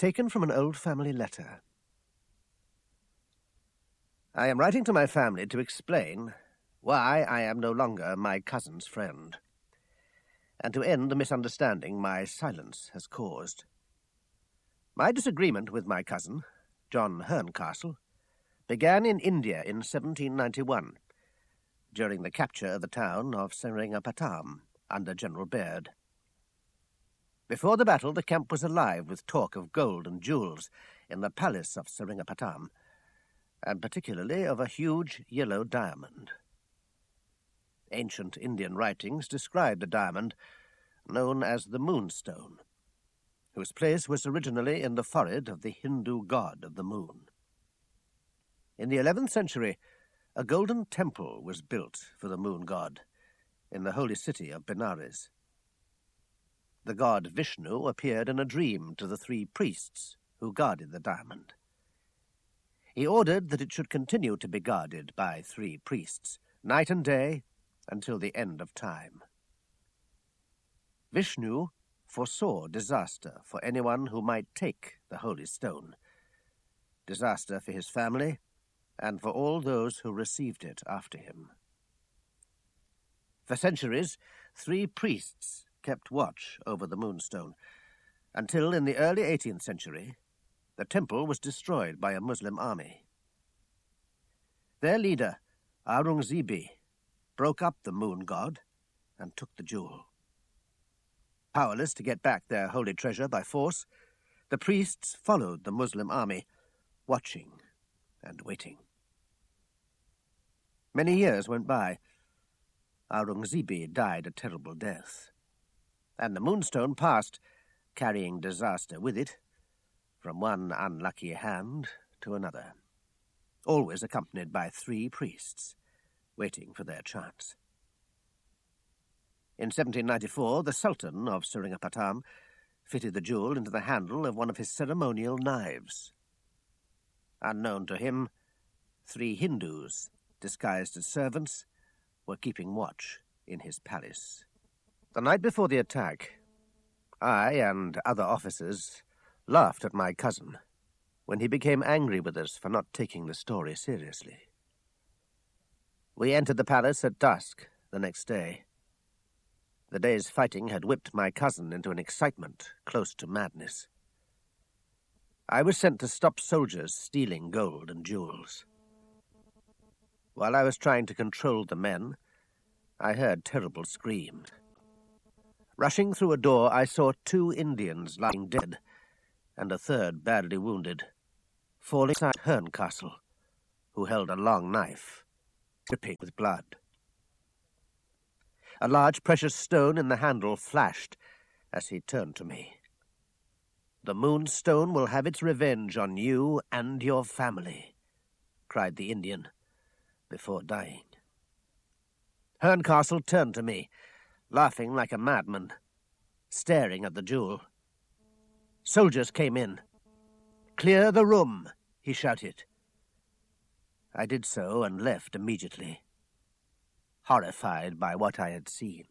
Taken from an old family letter. I am writing to my family to explain why I am no longer my cousin's friend, and to end the misunderstanding my silence has caused. My disagreement with my cousin, John Herncastle, began in India in 1791, during the capture of the town of Seringapatam under General Baird. Before the battle, the camp was alive with talk of gold and jewels in the palace of Seringapatam, and particularly of a huge yellow diamond. Ancient Indian writings describe the diamond, known as the Moonstone, whose place was originally in the forehead of the Hindu god of the moon. In the 11th century, a golden temple was built for the moon god in the holy city of Benares. The god Vishnu appeared in a dream to the 3 priests who guarded the diamond. He ordered that it should continue to be guarded by 3 priests, night and day, until the end of time. Vishnu foresaw disaster for anyone who might take the holy stone, disaster for his family, and for all those who received it after him. For centuries, 3 priests kept watch over the Moonstone, until in the early 18th century, the temple was destroyed by a Muslim army. Their leader, Aurungzebe, broke up the moon god and took the jewel. Powerless to get back their holy treasure by force, the priests followed the Muslim army, watching and waiting. Many years went by. Aurungzebe died a terrible death, and the Moonstone passed, carrying disaster with it, from one unlucky hand to another, always accompanied by 3 priests, waiting for their chance. In 1794, the Sultan of Seringapatam fitted the jewel into the handle of one of his ceremonial knives. Unknown to him, 3 Hindus, disguised as servants, were keeping watch in his palace. The night before the attack, I and other officers laughed at my cousin when he became angry with us for not taking the story seriously. We entered the palace at dusk the next day. The day's fighting had whipped my cousin into an excitement close to madness. I was sent to stop soldiers stealing gold and jewels. While I was trying to control the men, I heard terrible screams. Rushing through a door, I saw 2 Indians lying dead, and a 3rd badly wounded, falling inside Herncastle, who held a long knife, dripping with blood. A large precious stone in the handle flashed as he turned to me. "The Moonstone will have its revenge on you and your family," cried the Indian, before dying. Herncastle turned to me, laughing like a madman, staring at the jewel. Soldiers came in. "Clear the room," he shouted. I did so and left immediately, horrified by what I had seen.